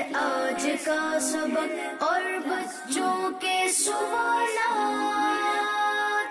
آج کا سبق اور بچوں کے سوالات،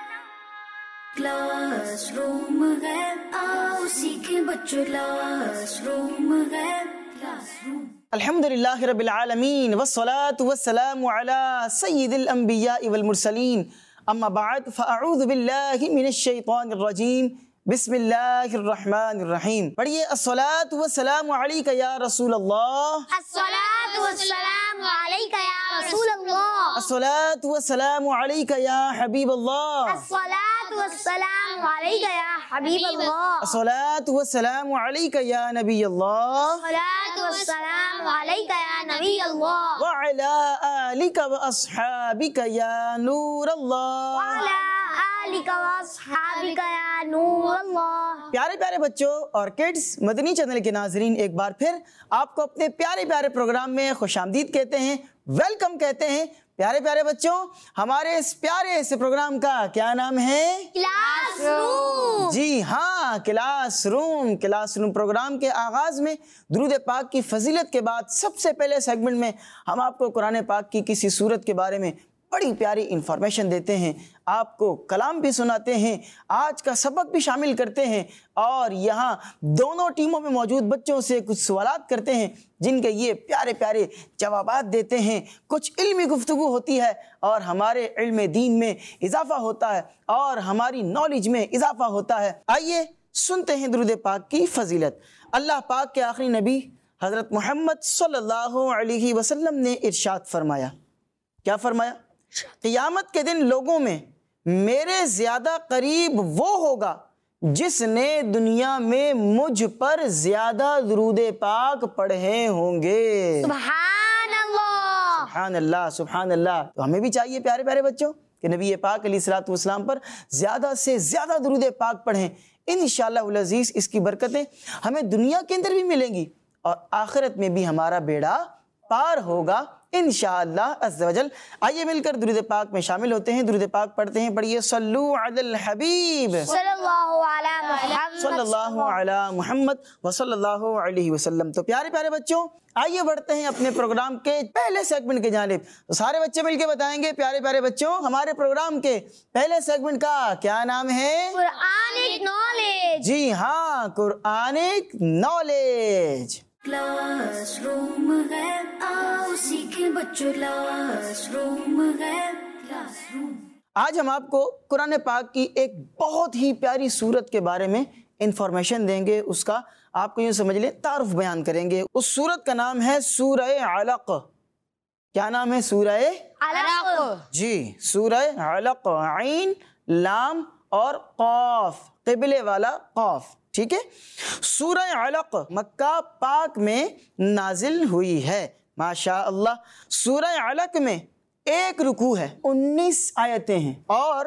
کلاس روم ہے، آؤ سیکھیں بچوں، کلاس روم ہے، کلاس روم۔ الحمدللہ رب العالمین والصلاة والسلام علی سید الانبیاء والمرسلین، اما بعد فاعوذ باللہ من الشیطان الرجیم، بسم اللہ الرحمن الرحیم۔ پڑھیے الصلاة والسلام علیک یا رسول اللہ، الصلاۃ والسلام علیک یا رسول اللہ، الصلاة والسلام علیک یا حبیب اللہ، الصلاۃ والسلام علیک یا حبیب اللہ، الصلاة والسلام علیک یا نبی اللہ، الصلاۃ والسلام علیک یا نبی اللہ، وعلی آلک واصحابک یا نور اللہ۔ وعلی آلک واصحابک یا نور اللہ۔ پیارے پیارے بچوں اور کڈز، مدنی چینل کے ناظرین، ایک بار پھر آپ کو اپنے پیارے پیارے پروگرام میں خوش آمدید کہتے ہیں، ویلکم کہتے ہیں۔ پیارے پیارے بچوں، ہمارے اس پیارے سے پروگرام کا کیا نام ہے؟ Class room. جی ہاں، classroom. Classroom programme کے آغاز میں درود پاک کی فضیلت کے بعد سب سے پہلے سیگمنٹ میں ہم آپ کو قرآن پاک کی کسی سورت کے بارے میں بڑی پیاری انفارمیشن دیتے ہیں، آپ کو کلام بھی سناتے ہیں، آج کا سبق بھی شامل کرتے ہیں، اور یہاں دونوں ٹیموں میں موجود بچوں سے کچھ سوالات کرتے ہیں جن کے یہ پیارے پیارے جوابات دیتے ہیں، کچھ علمی گفتگو ہوتی ہے اور ہمارے علم دین میں اضافہ ہوتا ہے اور ہماری نالج میں اضافہ ہوتا ہے۔ آئیے سنتے ہیں درود پاک کی فضیلت۔ اللہ پاک کے آخری نبی حضرت محمد صلی اللہ علیہ وسلم نے ارشاد فرمایا، کیا فرمایا؟ قیامت کے دن لوگوں میں میرے زیادہ قریب وہ ہوگا جس نے دنیا میں مجھ پر زیادہ درود پاک پڑھے ہوں گے۔ سبحان اللہ، سبحان اللہ، سبحان اللہ۔ تو ہمیں بھی چاہیے پیارے پیارے بچوں کہ نبی پاک علیہ الصلوۃ والسلام پر زیادہ سے زیادہ درود پاک پڑھیں۔ انشاءاللہ العزیز اس کی برکتیں ہمیں دنیا کے اندر بھی ملیں گی اور آخرت میں بھی ہمارا بیڑا پار ہوگا انشاءاللہ عز و جل۔ آئیے مل کر درود پاک میں شامل ہوتے ہیں، درود پاک پڑھتے ہیں۔ پڑھیے صلو علی الحبیب صلی اللہ علی محمد، صلی اللہ علی محمد وصلی اللہ علیہ وسلم۔ تو پیارے پیارے بچوں، آئیے بڑھتے ہیں اپنے پروگرام کے پہلے سیگمنٹ کی جانب۔ تو سارے بچے مل کے بتائیں گے پیارے پیارے بچوں، ہمارے پروگرام کے پہلے سیگمنٹ کا کیا نام ہے؟ Quranic knowledge. جی ہاں، قرآنک نالج۔ کلاس روم ہے، آؤ سیکھیں بچوں، کلاس روم ہے، کلاس روم۔ آج ہم آپ کو قرآن پاک کی ایک بہت ہی پیاری سورت کے بارے میں انفارمیشن دیں گے، اس کا آپ کو یوں سمجھ لیں تعارف بیان کریں گے۔ اس سورت کا نام ہے سورہ علق۔ کیا نام ہے؟ سورہ علق۔ جی، سورہ علق، عین، لام اور قاف، قبلے والا قاف، ٹھیک ہے۔ سورہ علق مکہ پاک میں نازل ہوئی ہے، ماشاء اللہ۔ سورہ علق میں ایک رکوع ہے، 19 آیتیں ہیں اور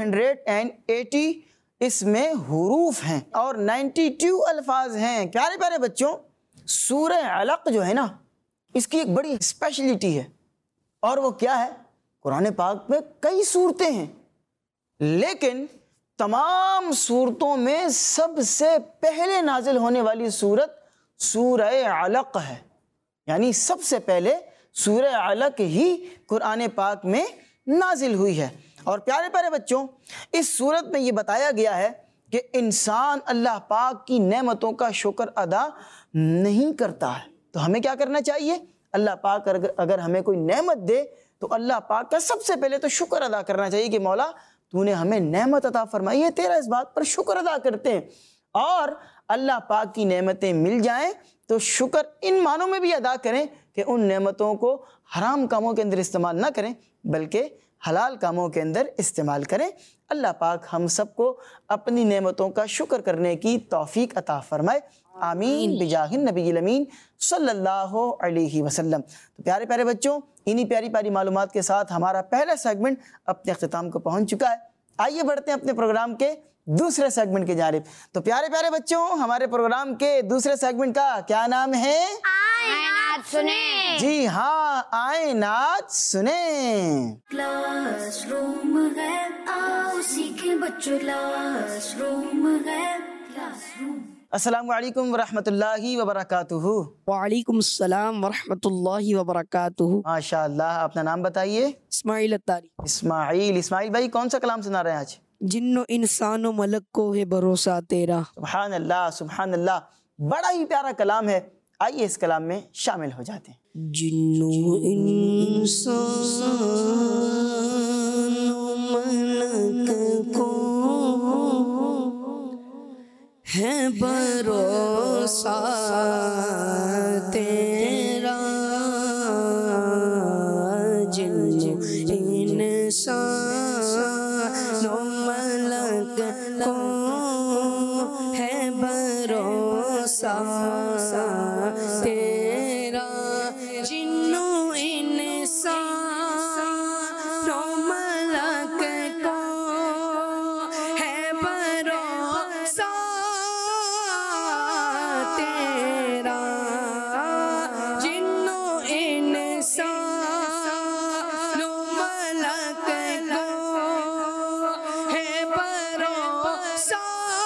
280 اس میں حروف ہیں اور 92 الفاظ ہیں۔ پیارے پیارے بچوں، سورہ علق جو ہے نا، اس کی ایک بڑی اسپیشلٹی ہے، اور وہ کیا ہے؟ قرآن پاک میں کئی سورتیں ہیں، لیکن تمام صورتوں میں سب سے پہلے نازل ہونے والی صورت سورہ علق ہے، یعنی سب سے پہلے سورہ علق ہی قرآن پاک میں نازل ہوئی ہے۔ اور پیارے پیارے بچوں، اس صورت میں یہ بتایا گیا ہے کہ انسان اللہ پاک کی نعمتوں کا شکر ادا نہیں کرتا ہے، تو ہمیں کیا کرنا چاہیے؟ اللہ پاک اگر ہمیں کوئی نعمت دے تو اللہ پاک کا سب سے پہلے تو شکر ادا کرنا چاہیے کہ مولا تو نے ہمیں نعمت عطا فرمائی ہے، تیرا اس بات پر شکر ادا کرتے ہیں۔ اور اللہ پاک کی نعمتیں مل جائیں تو شکر ان معنوں میں بھی ادا کریں کہ ان نعمتوں کو حرام کاموں کے اندر استعمال نہ کریں بلکہ حلال کاموں کے اندر استعمال کریں۔ اللہ پاک ہم سب کو اپنی نعمتوں کا شکر کرنے کی توفیق عطا فرمائے، آمین بجاہ النبی الامین صلی اللہ علیہ وسلم۔ تو پیارے پیارے بچوں، انہی پیاری پیاری معلومات کے ساتھ ہمارا پہلا سیگمنٹ اپنے اختتام کو پہنچ چکا ہے۔ آئیے بڑھتے ہیں اپنے پروگرام کے دوسرے سیگمنٹ کی جانب۔ تو پیارے پیارے بچوں، ہمارے پروگرام کے دوسرے سیگمنٹ کا کیا نام ہے؟ آئیں نعت سنیں۔ جی ہاں، آئیں نعت سنیں۔ کلاس روم ہے، آؤ سیکھیں بچوں، کلاس روم ہے، کلاس روم۔ السلام علیکم ورحمۃ اللہ وبرکاتہ۔ وعلیکم السلام ورحمۃ اللہ وبرکاتہ۔ ماشاء اللہ، اپنا نام بتائیے۔ اسماعیل اتاری۔ اسماعیل بھائی کون سا کلام سنا رہے ہیں آج؟ جن و انسان و ملک کو ہے بھروسہ تیرا۔ سبحان اللہ سبحان اللہ، بڑا ہی پیارا کلام ہے، آئیے اس کلام میں شامل ہو جاتے ہیں۔ جن و انسان و ملک کو ہے بھروسہ تیرا، جن انسان و ملک کو ہے بھروسہ تیرا، جن انسان و ملک کو ہے بھروسہ تیرا، جن انسان و ملک کو ہے بھروسہ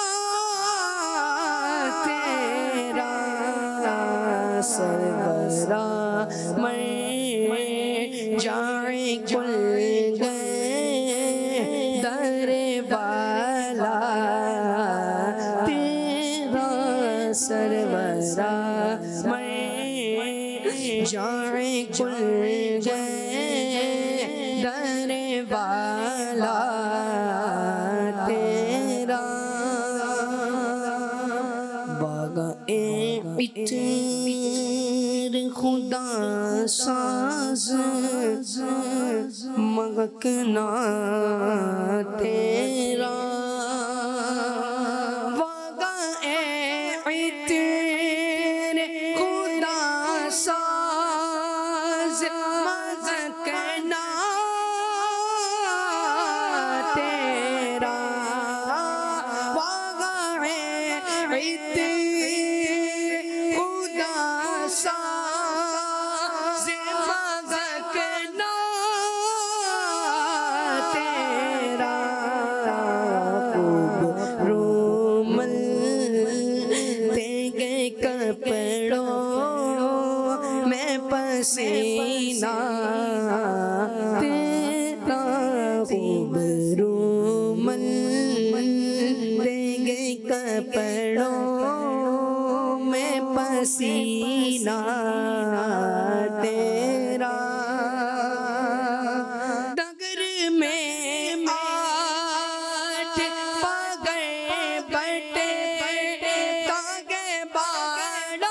تیرا، سرورا میں جائے کل گئے در بالا تیرا، سرورا میں جائے کل گئے در بالا تیرا، باغ خدا ساز مگکنا تیرا، واقع عطر خدا ساز مگکنا تیرا، واقع عطر خدا ساز مگکنا تیرا، خوب رومل تیگے کپڑوں میں پسینہ تیرا، خوب رومل تیگے کپڑوں میں پسینہ تیرا، ڈگر میں آٹھ پگڑ بٹے تاگے باڑا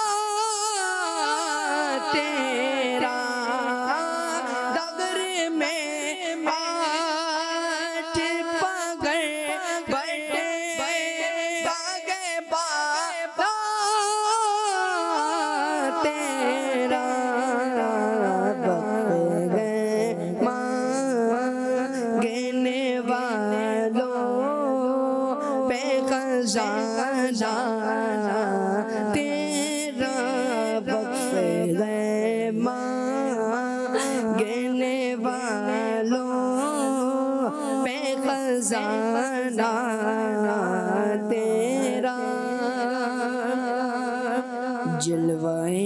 تیرا، ڈگر میں آٹھ پگڑ بٹے تاگے باڑا تیرا، مانگنے والوں پہ خزانہ تیرا، وقف ہے مانگنے والوں پہ خزانہ تیرا، جلوہ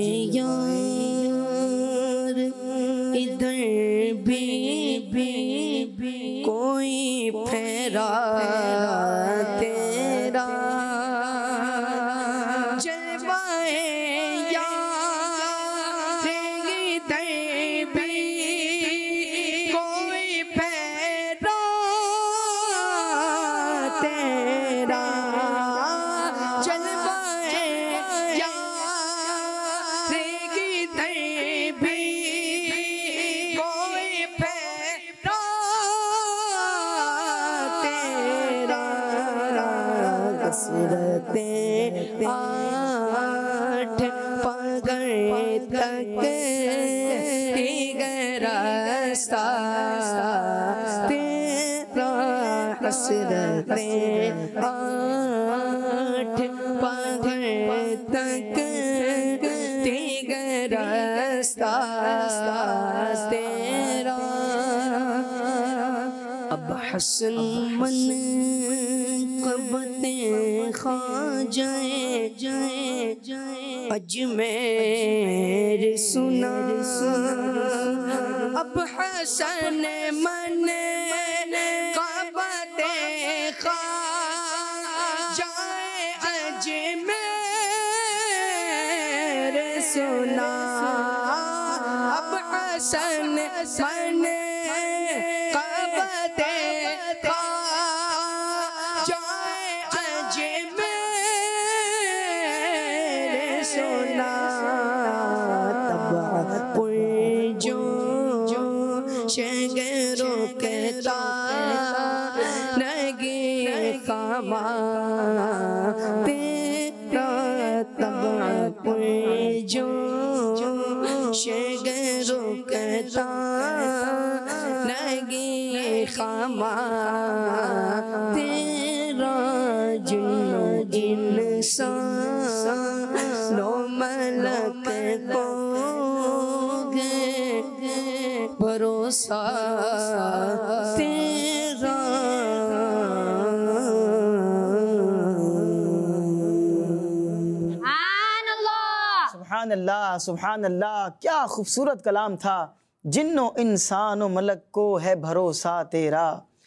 یار ادھر بھی کوئی پھیرا تیرا، جلوہ یار ادھر بھی کوئی پھیرا تیرا، جلوہ یار ادھر بھی کوئی پھیرا تیرا، کثرت آٹھ پگڑ تک دیگر راستہ تیرا، حسرت آٹھ پگڑ تک دیگر راستہ تیرا، اب حسن من قبل محبتیں خواجہ اجمیر سنا اب حسن من قبتیں خواجہ اجمیر سنا اب حسن من تیرا طبع کوئی جو شگرو کہتا لگی خما تیرا جن انسان و ملک کو بھروسہ تیرا سبحان اللہ سبحان اللہ، کیا خوبصورت کلام تھا۔ جن و انسان و ملک کو ہے بھروسہ تیرا،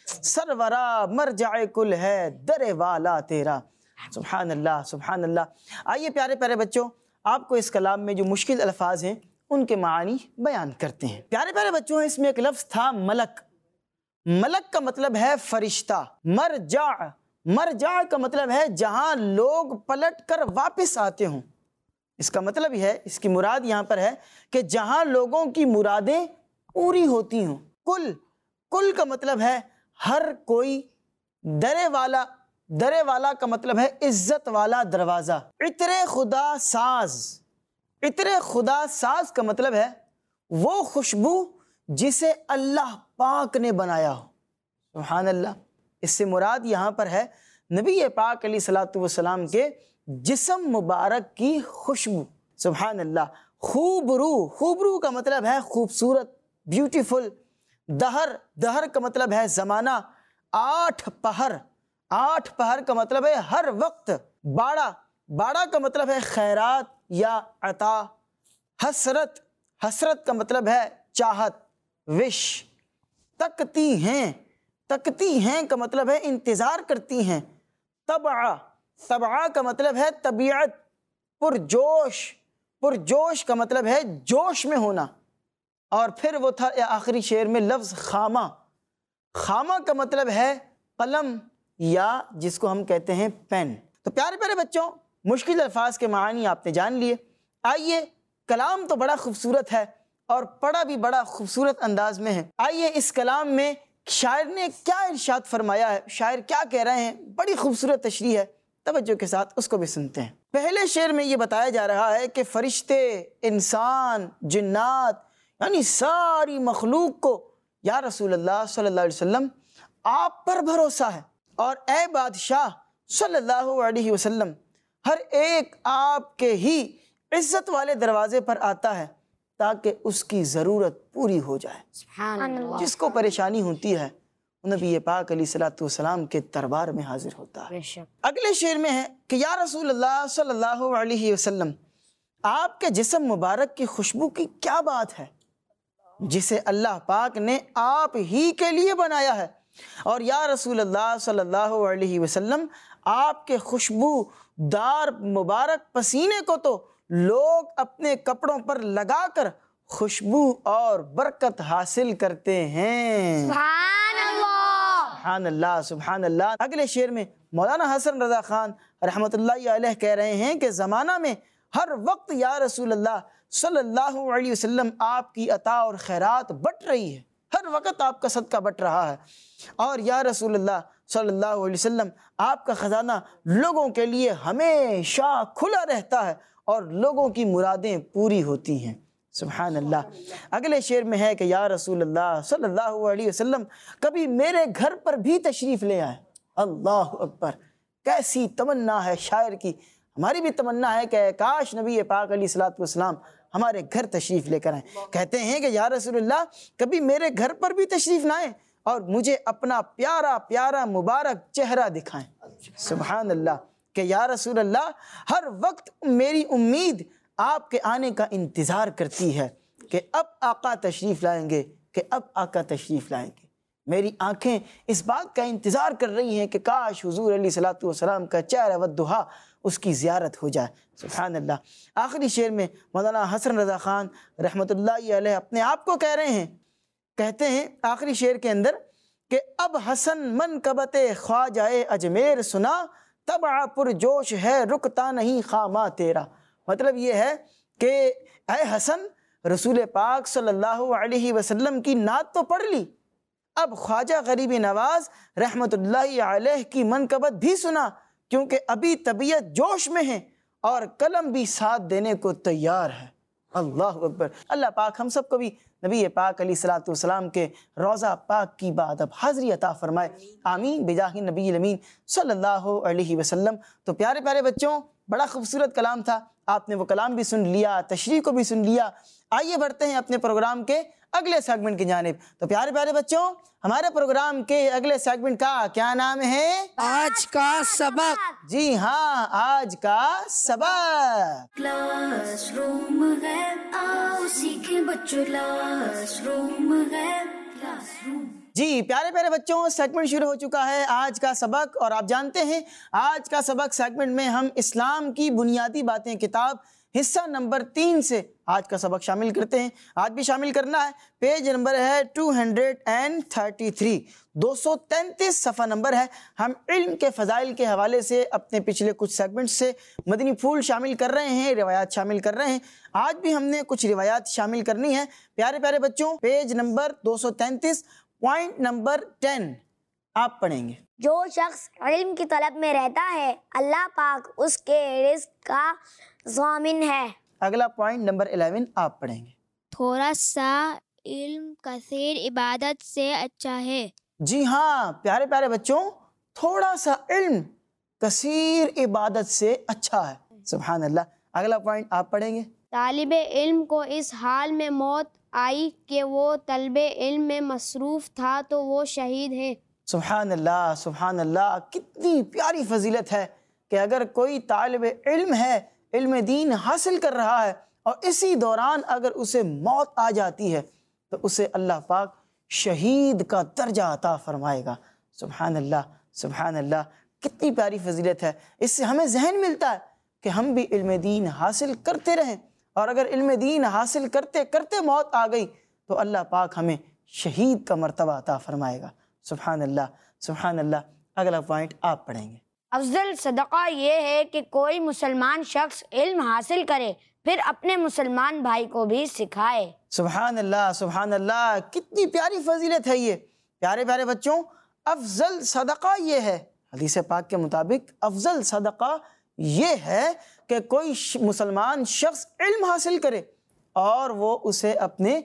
سرورا مرجع کل ہے در والا تیرا۔ سبحان اللہ سبحان اللہ۔ آئیے پیارے پیارے بچوں، آپ کو اس کلام میں جو مشکل الفاظ ہیں ان کے معانی بیان کرتے ہیں۔ پیارے پیارے بچوں، اس میں ایک لفظ تھا ملک۔ ملک کا مطلب ہے فرشتہ۔ مرجع، مرجع کا مطلب ہے جہاں لوگ پلٹ کر واپس آتے ہوں۔ اس کا مطلب یہ ہے، اس کی مراد یہاں پر ہے کہ جہاں لوگوں کی مرادیں پوری ہوتی ہوں۔ کل، کل کا مطلب ہے ہر کوئی۔ درے والا، درے والا کا مطلب ہے عزت والا دروازہ۔ عطر خدا ساز، عطر خدا ساز کا مطلب ہے وہ خوشبو جسے اللہ پاک نے بنایا ہو۔ سبحان اللہ۔ اس سے مراد یہاں پر ہے نبی پاک علیہ الصلوۃ والسلام کے جسم مبارک کی خوشبو۔ سبحان اللہ۔ خوبرو، خوبرو کا مطلب ہے خوبصورت، بیوٹیفل۔ دہر، دہر کا مطلب ہے زمانہ۔ آٹھ پہر، آٹھ پہر کا مطلب ہے ہر وقت۔ باڑا، باڑا کا مطلب ہے خیرات یا عطا۔ حسرت، حسرت کا مطلب ہے چاہت، وش۔ تکتی ہیں، تکتی ہیں کا مطلب ہے انتظار کرتی ہیں۔ طبع، طبع کا مطلب ہے طبیعت، پرجوش، پرجوش کا مطلب ہے جوش میں ہونا۔ اور پھر وہ تھا آخری شعر میں لفظ خامہ۔ خامہ کا مطلب ہے قلم یا جس کو ہم کہتے ہیں پین۔ تو پیارے پیارے بچوں، مشکل الفاظ کے معانی آپ نے جان لیے۔ آئیے، کلام تو بڑا خوبصورت ہے اور پڑھا بھی بڑا خوبصورت انداز میں ہے۔ آئیے اس کلام میں شاعر نے کیا ارشاد فرمایا ہے، شاعر کیا کہہ رہے ہیں، بڑی خوبصورت تشریح ہے، توجہ کے ساتھ اس کو بھی سنتے ہیں۔ پہلے شعر میں یہ بتایا جا رہا ہے کہ فرشتے، انسان، جنات، یعنی ساری مخلوق کو یا رسول اللہ صلی اللہ علیہ وسلم آپ پر بھروسہ ہے، اور اے بادشاہ صلی اللہ علیہ وسلم ہر ایک آپ کے ہی عزت والے دروازے پر آتا ہے تاکہ اس کی ضرورت پوری ہو جائے۔ سبحان اللہ۔ جس کو پریشانی ہوتی ہے نبی پاک علیہ الصلوۃ والسلام کے دربار میں حاضر ہوتا ہے۔ اگلے شعر میں ہے کہ یا رسول اللہ صلی اللہ علیہ وسلم آپ کے جسم مبارک کی خوشبو کی کیا بات ہے جسے اللہ پاک نے آپ ہی کے لیے بنایا ہے، اور یا رسول اللہ صلی اللہ علیہ وسلم آپ کے خوشبو دار مبارک پسینے کو تو لوگ اپنے کپڑوں پر لگا کر خوشبو اور برکت حاصل کرتے ہیں۔ سبحان اللہ۔ سبحان اللہ سبحان اللہ۔ اگلے شعر میں مولانا حسن رضا خان رحمۃ اللہ علیہ کہہ رہے ہیں کہ زمانہ میں ہر وقت یا رسول اللہ صلی اللہ علیہ وسلم آپ کی عطا اور خیرات بٹ رہی ہے، ہر وقت آپ کا صدقہ بٹ رہا ہے، اور یا رسول اللہ صلی اللہ علیہ وسلم آپ کا خزانہ لوگوں کے لیے ہمیشہ کھلا رہتا ہے اور لوگوں کی مرادیں پوری ہوتی ہیں۔ سبحان اللہ۔ اگلے شعر میں ہے کہ یا رسول اللہ صلی اللہ علیہ وسلم کبھی میرے گھر پر بھی تشریف لے آئے۔ اللہ اکبر، کیسی تمنا ہے شاعر کی۔ ہماری بھی تمنا ہے کہ کاش نبی پاک علیہ الصلوۃ والسلام ہمارے گھر تشریف لے کر آئیں۔ کہتے ہیں کہ یا رسول اللہ کبھی میرے گھر پر بھی تشریف نہ آئیں، اور مجھے اپنا پیارا پیارا مبارک چہرہ دکھائیں۔ سبحان اللہ، کہ یا رسول اللہ ہر وقت میری امید آپ کے آنے کا انتظار کرتی ہے کہ اب آقا تشریف لائیں گے، کہ اب آقا تشریف لائیں گے۔ میری آنکھیں اس بات کا انتظار کر رہی ہیں کہ کاش حضور علیہ الصلوۃ والسلام کا چہرہ والضحیٰ اس کی زیارت ہو جائے۔ سبحان اللہ۔ آخری شعر میں مولانا حسن رضا خان رحمۃ اللہ علیہ اپنے آپ کو کہہ رہے ہیں، کہتے ہیں آخری شعر کے اندر کہ اب حسن منقبت خواجہ اجمیر سنا، طبع پرجوش ہے رکتا نہیں خامہ تیرا۔ مطلب یہ ہے کہ اے حسن، رسول پاک صلی اللہ علیہ وسلم کی نعت تو پڑھ لی، اب خواجہ غریب نواز رحمت اللہ علیہ کی منقبت بھی سنا، کیونکہ ابھی طبیعت جوش میں ہے اور قلم بھی ساتھ دینے کو تیار ہے۔ اللہ اکبر۔ اللہ پاک ہم سب کو بھی نبی پاک علیہ الصلوۃ والسلام کے روضہ پاک کی بعد اب حاضری عطا فرمائے، آمین بجاہ نبی الامین صلی اللہ علیہ وسلم۔ تو پیارے پیارے بچوں، بڑا خوبصورت کلام تھا، آپ نے وہ کلام بھی سن لیا، تشریح کو بھی سن لیا۔ آئیے بڑھتے ہیں اپنے پروگرام کے اگلے سیگمنٹ کی جانب۔ تو پیارے پیارے بچوں، ہمارے پروگرام کے اگلے سیگمنٹ کا کیا نام ہے؟ آج کا سبق۔ جی ہاں، آج کا سبق۔ کلاس روم ہے، آؤ سیکھیں بچوں کلاس روم ہے، کلاس روم۔ جی پیارے پیارے بچوں، سیگمنٹ شروع ہو چکا ہے آج کا سبق، اور آپ جانتے ہیں آج کا سبق سیگمنٹ میں ہم اسلام کی بنیادی باتیں کتاب حصہ نمبر 3 سے آج کا سبق شامل کرتے ہیں۔ آج بھی شامل کرنا ہے، پیج نمبر ہے 233، 233 صفحہ نمبر ہے۔ ہم علم کے فضائل کے حوالے سے اپنے پچھلے کچھ سیگمنٹ سے مدنی پھول شامل کر رہے ہیں، روایات شامل کر رہے ہیں۔ آج بھی ہم نے کچھ روایات شامل کرنی ہے۔ پیارے پیارے بچوں، پیج نمبر 233، پوائنٹ نمبر 10 آپ پڑھیں گے۔ جو شخص علم کی طلب میں رہتا ہے اللہ پاک اس کے رزق کا ضامن ہے۔ اگلا پوائنٹ نمبر 11 آپ پڑھیں گے۔ تھوڑا سا علم کثیر عبادت سے اچھا ہے۔ جی ہاں پیارے پیارے بچوں، تھوڑا سا علم کثیر عبادت سے اچھا ہے۔ سبحان اللہ۔ اگلا پوائنٹ آپ پڑھیں گے۔ طالب علم کو اس حال میں موت آئی کہ وہ طلب علم میں مصروف تھا تو وہ شہید ہے۔ سبحان اللہ، سبحان اللہ۔ کتنی پیاری فضیلت ہے کہ اگر کوئی طالب علم ہے، علم دین حاصل کر رہا ہے، اور اسی دوران اگر اسے موت آ جاتی ہے تو اسے اللہ پاک شہید کا درجہ عطا فرمائے گا۔ سبحان اللہ، سبحان اللہ۔ کتنی پیاری فضیلت ہے۔ اس سے ہمیں ذہن ملتا ہے کہ ہم بھی علم دین حاصل کرتے رہیں، اور اگر علم دین حاصل کرتے کرتے موت آ گئی تو اللہ پاک ہمیں شہید کا مرتبہ عطا فرمائے گا۔ سبحان اللہ، سبحان اللہ۔ اگلا پوائنٹ آپ پڑھیں گے۔ افضل صدقہ یہ ہے کہ کوئی مسلمان شخص علم حاصل کرے پھر اپنے مسلمان بھائی کو بھی سکھائے۔ سبحان اللہ، سبحان اللہ۔ کتنی پیاری فضیلت ہے یہ۔ پیارے پیارے بچوں، افضل صدقہ یہ ہے، حدیث پاک کے مطابق افضل صدقہ یہ ہے کہ کوئی مسلمان شخص علم حاصل کرے اور وہ اسے اپنے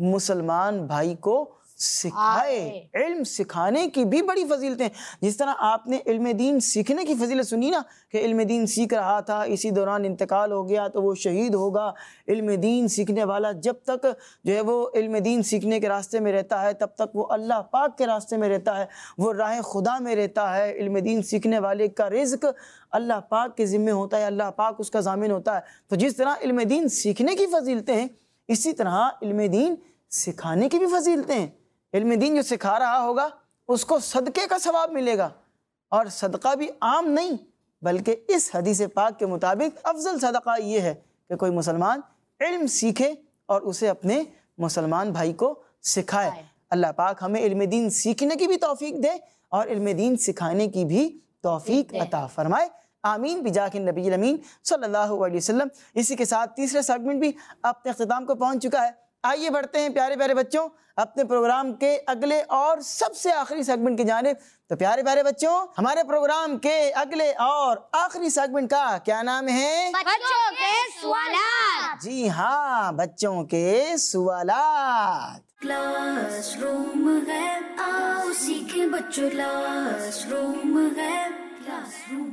مسلمان بھائی کو سکھائے۔ علم سکھانے کی بھی بڑی فضیلتیں، جس طرح آپ نے علم دین سیکھنے کی فضیلت سنی نا، کہ علم دین سیکھ رہا تھا، اسی دوران انتقال ہو گیا تو وہ شہید ہوگا۔ علم دین سیکھنے والا جب تک جو ہے وہ علم دین سیکھنے کے راستے میں رہتا ہے تب تک وہ اللہ پاک کے راستے میں رہتا ہے، وہ راہ خدا میں رہتا ہے۔ علم دین سیکھنے والے کا رزق اللہ پاک کے ذمہ ہوتا ہے، اللہ پاک اس کا ضامن ہوتا ہے۔ تو جس طرح علم دین سیکھنے کی فضیلتیں ہیں، اسی طرح علم دین سکھانے کی بھی فضیلتیں ہیں۔ علم دین جو سکھا رہا ہوگا اس کو صدقے کا ثواب ملے گا، اور صدقہ بھی عام نہیں بلکہ اس حدیث پاک کے مطابق افضل صدقہ یہ ہے کہ کوئی مسلمان علم سیکھے اور اسے اپنے مسلمان بھائی کو سکھائے۔ اللہ پاک ہمیں علم دین سیکھنے کی بھی توفیق دے اور علم دین سکھانے کی بھی توفیق عطا فرمائے، آمین بجاہ النبی الامین صلی اللہ علیہ وسلم۔ اسی کے ساتھ تیسرا سیگمنٹ بھی اپنے اختتام کو پہنچ چکا ہے۔ آئیے بڑھتے ہیں پیارے پیارے بچوں اپنے پروگرام کے اگلے اور سب سے آخری سیگمنٹ کی جانب۔ تو پیارے پیارے بچوں، ہمارے پروگرام کے اگلے اور آخری سیگمنٹ کا کیا نام ہے؟ بچوں کے سوالات۔ جی ہاں، بچوں کے سوالات۔ کلاس روم ہے، آؤ سیکھیں بچوں کلاس روم ہے، کلاس روم۔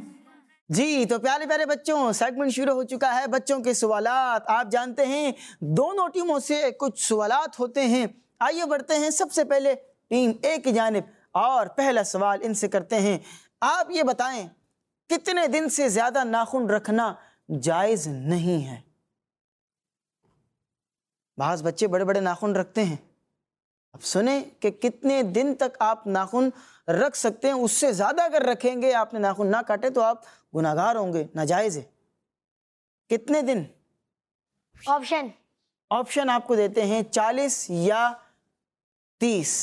جی تو پیارے پیارے بچوں، سیگمنٹ شروع ہو چکا ہے بچوں کے سوالات۔ آپ جانتے ہیں دونوں ٹیموں سے کچھ سوالات ہوتے ہیں۔ آئیے بڑھتے ہیں سب سے پہلے ٹیم اے کی جانب، اور پہلا سوال ان سے کرتے ہیں، آپ یہ بتائیں کتنے دن سے زیادہ ناخن رکھنا جائز نہیں ہے؟ بعض بچے بڑے بڑے ناخن رکھتے ہیں، اب سنیں کہ کتنے دن تک آپ ناخن رکھ سکتے ہیں. اس سے زیادہ اگر رکھیں گے، آپ نے ناخن نہ کاٹے تو آپ گناہگار ہوں گے، ناجائز ہے. کتنے دن؟ آپشن آپ کو دیتے ہیں 40 یا 30.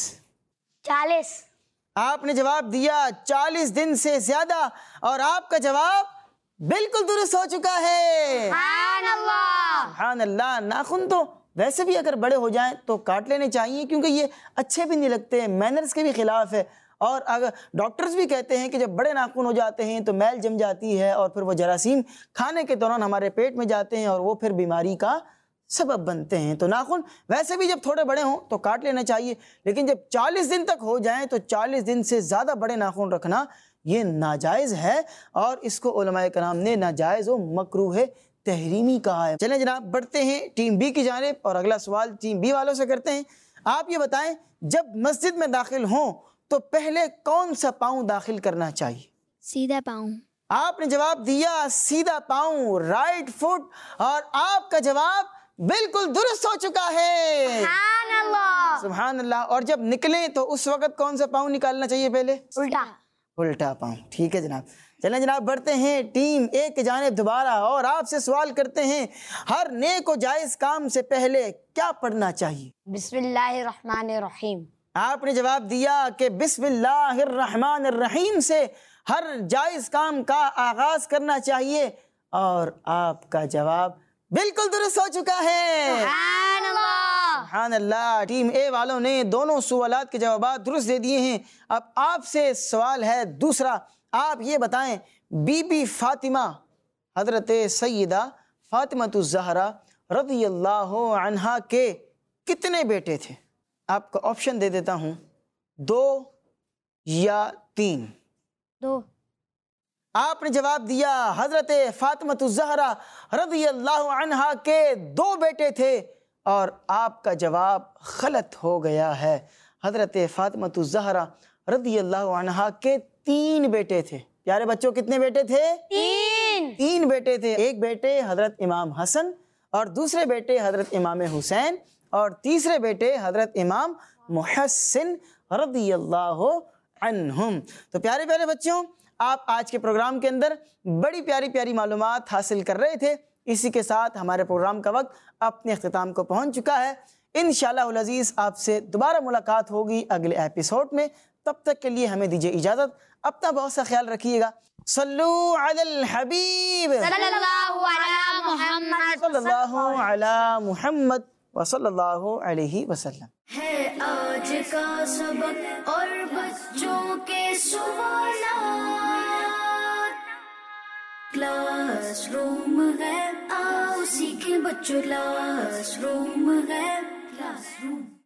40. آپ نے جواب دیا 40 دن سے زیادہ، اور آپ کا جواب بالکل درست ہو چکا ہے. سبحان اللہ. سبحان اللہ. ناخن تو ویسے بھی اگر بڑے ہو جائیں تو کاٹ لینے چاہیے، کیونکہ یہ اچھے بھی نہیں لگتے، مینرز کے بھی خلاف ہے. اور اگر ڈاکٹرز بھی کہتے ہیں کہ جب بڑے ناخن ہو جاتے ہیں تو میل جم جاتی ہے، اور پھر وہ جراثیم کھانے کے دوران ہمارے پیٹ میں جاتے ہیں اور وہ پھر بیماری کا سبب بنتے ہیں. تو ناخن ویسے بھی جب تھوڑے بڑے ہوں تو کاٹ لینا چاہیے، لیکن جب 40 دن تک ہو جائیں تو 40 دن سے زیادہ بڑے ناخن رکھنا یہ ناجائز ہے، اور اس کو علماء کرام نے ناجائز و مکروہ تحریمی کہا ہے. چلیں جناب بڑھتے ہیں ٹیم بی کی جانب، اور اگلا سوال ٹیم بی والوں سے کرتے ہیں. آپ یہ بتائیں جب مسجد میں داخل ہوں تو پہلے کون سا پاؤں داخل کرنا چاہیے؟ سیدھا پاؤں. آپ نے جواب دیا سیدھا پاؤں، رائٹ فٹ، اور آپ کا جواب بالکل درست ہو چکا ہے. سبحان اللہ. سبحان اللہ. اور جب نکلیں تو اس وقت کون سا پاؤں نکالنا چاہیے پہلے؟ الٹا پاؤں. ٹھیک ہے جناب. چلیں جناب بڑھتے ہیں ٹیم اے کی جانب دوبارہ، اور آپ سے سوال کرتے ہیں ہر نیک و جائز کام سے پہلے کیا پڑھنا چاہیے؟ بسم اللہ الرحمن الرحیم. آپ نے جواب دیا کہ بسم اللہ الرحمن الرحیم سے ہر جائز کام کا آغاز کرنا چاہیے، اور آپ کا جواب بالکل درست ہو چکا ہے. سبحان اللہ. سبحان اللہ. ٹیم اے والوں نے دونوں سوالات کے جوابات درست دے دیے ہیں. اب آپ سے سوال ہے دوسرا. آپ یہ بتائیں بی بی فاطمہ، حضرت سیدہ فاطمۃ الزہرا رضی اللہ عنہا کے کتنے بیٹے تھے؟ آپ کو آپشن دے دیتا ہوں، 2 یا 3. 2. آپ نے جواب دیا حضرت فاطمۃ الزہرا رضی اللہ عنہا کے 2 بیٹے تھے، اور آپ کا جواب غلط ہو گیا ہے. حضرت فاطمۃ الزہرا رضی اللہ عنہا کے 3 بیٹے تھے. پیارے بچوں کتنے بیٹے تھے؟ 3 بیٹے تھے. ایک بیٹے حضرت امام حسن، اور دوسرے بیٹے حضرت امام حسین، اور تیسرے بیٹے حضرت امام محسن رضی اللہ عنہم. تو پیارے پیارے بچوں، آپ آج کے پروگرام کے اندر بڑی پیاری پیاری معلومات حاصل کر رہے تھے. اسی کے ساتھ ہمارے پروگرام کا وقت اپنے اختتام کو پہنچ چکا ہے. انشاءاللہ العزیز آپ سے دوبارہ ملاقات ہوگی اگلے ایپیسوڈ میں. تب تک کے لیے ہمیں دیجیے اجازت. اپنا بہت سا خیال رکھیے گا. صلو علی الحبیب صلی اللہ علی محمد. صلی اللہ علی محمد وصلی اللہ علیہ وسلم. ہے آج کا سبق اور بچوں کے سوالات. کلاس روم ہے، آؤ سیکھیں بچوں. کلاس روم ہے، کلاس روم.